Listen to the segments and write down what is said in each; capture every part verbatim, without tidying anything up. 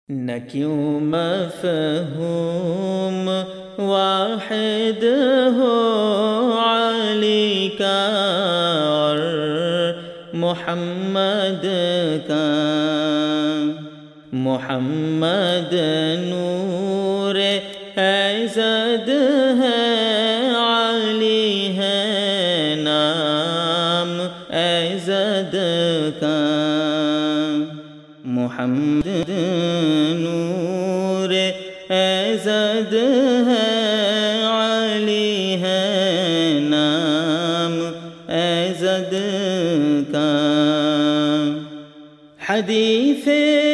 نہ کیوں مفہوم واحد ہو علی کا اور محمد کا۔ محمد نور ایزد ہے، علی ہے نام ایزد کا۔ محمد نور ایزد ہے، علی ہے نام ایزد کا۔ حدیث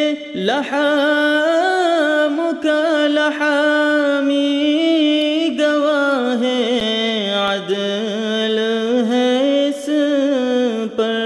لحام کا لحامی گواہ عدل ہے اس پر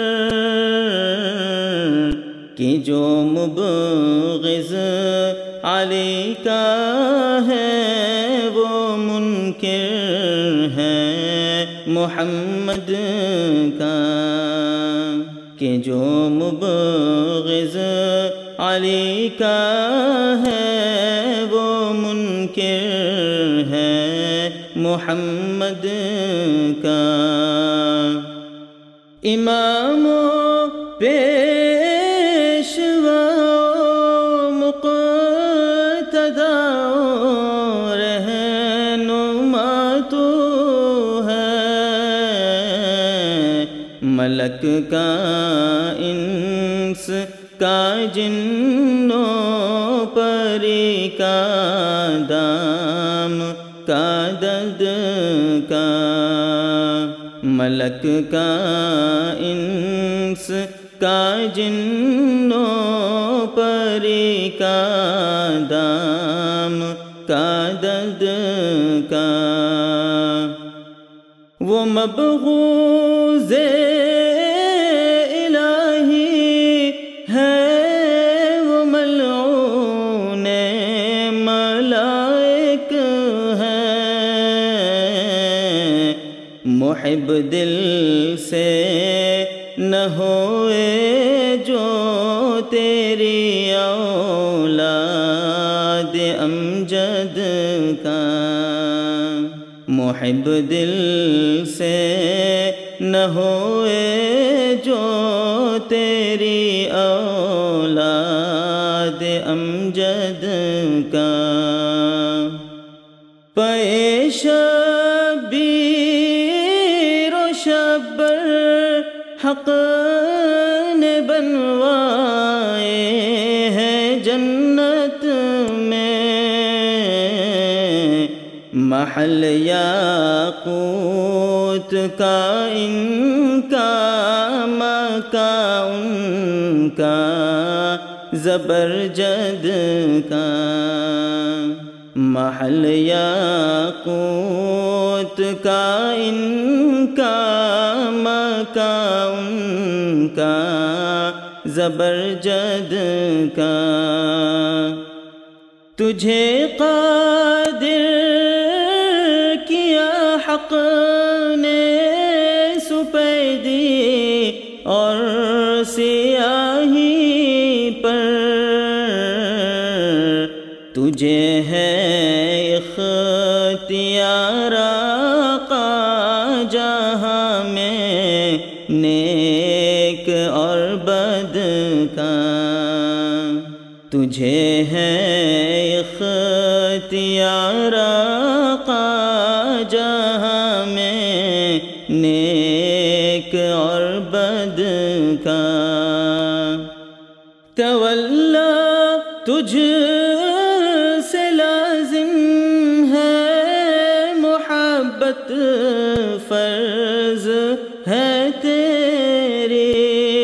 کہ جو مبغض علی کا ہے وہ منکر ہے محمد کا۔ کہ جو مبغض علی کا ہے وہ منکر ہے محمد کا۔ امام و پیشوا مقتدی رہنما تو ہے، ملک کا انس کا جنوں پری کا دام کا دد کا۔ ملک کا انس کا جنوں پری کا دام کا دد کا۔ وہ مبغوض الہی ہے، وہ ملعون ملائک ہے، محب دل سے نہ ہوئے جو تیری اولاد امجد کا۔ محب دل سے نہ ہوئے جو تیری اولاد امجد کا۔ پے شبیر و شبر حق نے بنوائے ہیں جنت میں، محل یاقوت کا ان کا، مکہ ان کا زبرجد کا۔ محل یاقوت کا ان کا، مکہ ان کا زبرجد کا۔ تجھے قادر کیا حق نے سپیدی اور سیاہی پر، تجھے ہے اختیار آقا جہاں میں نیک اور بد کا۔ تجھے ہے اختیار آقا جہاں میں نیک اور بد کا۔ تولا تجھ سے لازم ہے محبت فرض ہے تیری،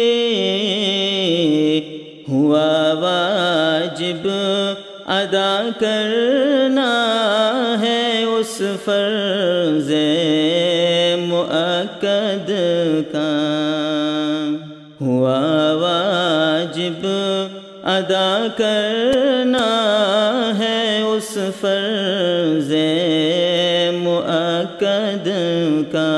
ہوا واجب ادا کرنا ہے اس فرض مؤکد کا۔ ہوا واجب ادا کرنا ہے اس فرض مؤکد کا۔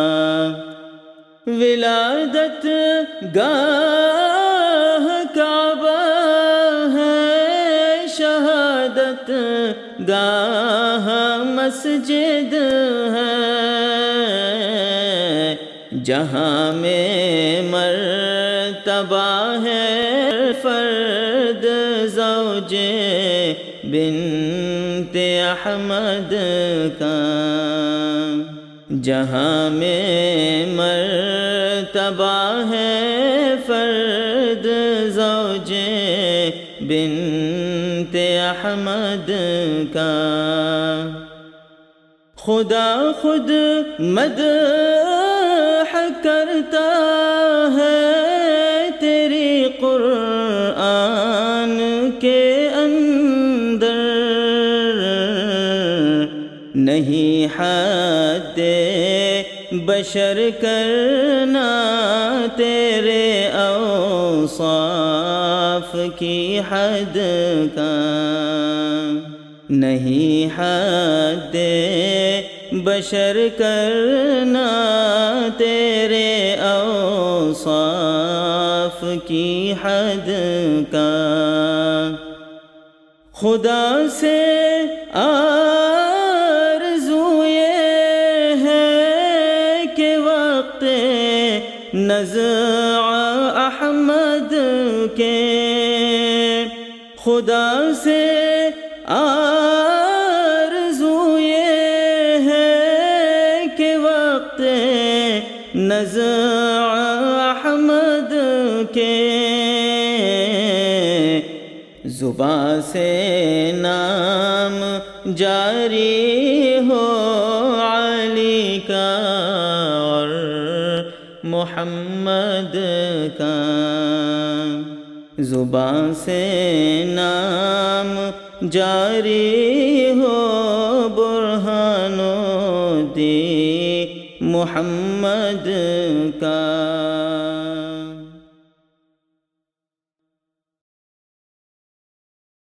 ولادت گاہ کعبہ ہے عبادت گاہ مسجد ہے، جہاں میں مرتبہ ہے فرد زوج بنت احمد کا، جہاں میں مرتبہ ہے فرد زوج بنت احمد کا، خدا خود مدح کرتا ہے تیری قرآن کے اندر، نہیں حد بشر کرنا تیرے اوصاف کی حد کا، نہیں حد بشر کرنا تیرے اوصاف کی حد کا، خدا سے آرزو یہ ہے کہ وقت نزع احمد کے، خدا سے آرزو یہ ہے کہ وقت نزع احمد کے، زباں سے نام جاری ہو علی کا اور محمد کا، زباں سے نام جاری ہو برہان الدین محمد کا۔